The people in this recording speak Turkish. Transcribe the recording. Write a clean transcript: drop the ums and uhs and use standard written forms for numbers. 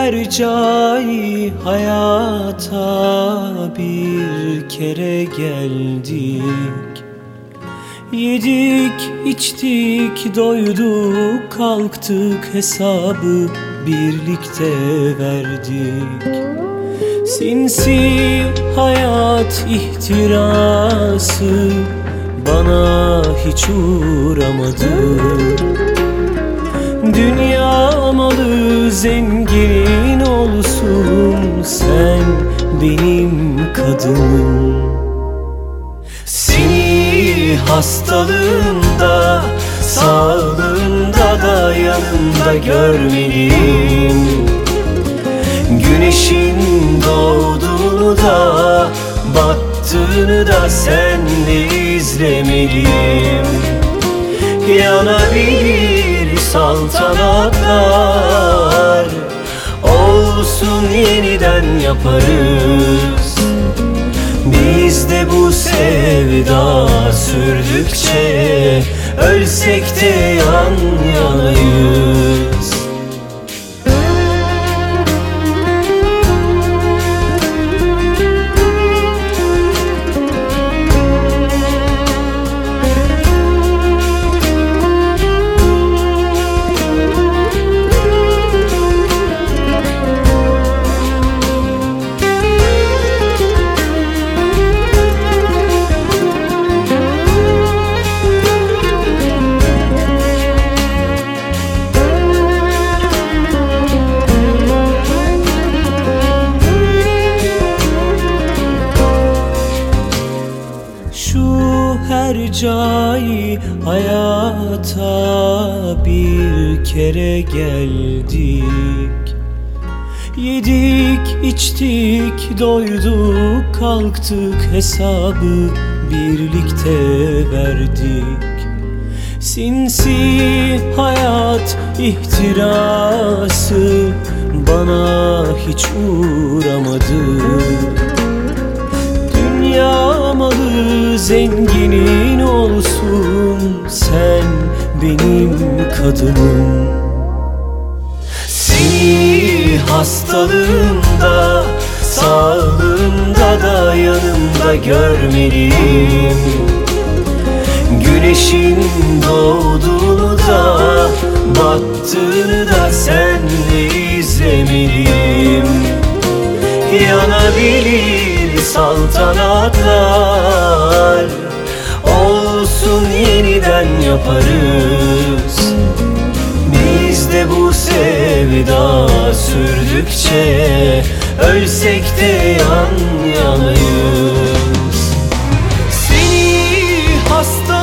hercai hayata bir kere geldik. Yedik, içtik, doyduk, kalktık, hesabı birlikte verdik. Sinsi hayat ihtirası bana hiç uğramadı. Dünya malı zengin olsun, sen benim kadınım. Seni hastalığında, sağlığında da yanımda görmeliyim. Güneşin doğduğunu da battığını da senle izlemeliyim. Yanabilir saltanatlar, olsun yeniden yaparız. Biz de bu sevda sürdükçe ölsek de yan yanayız. Hercai hayata bir kere geldik. Yedik, içtik, doyduk, kalktık, hesabı birlikte verdik. Sinsi hayat ihtirası bana hiç uğramadı. Dünya malı zenginin olsun, sen benim kadınım. Seni hastalığında, sağlığında da yanımda görmeliyim. Güneşin doğduğunu da battığını da senle izlemeliyim. Yanabilir saltanatlar, olsun yeniden yaparız. Biz de bu sevda sürdükçe ölsek de yan yanayız. Seni hasta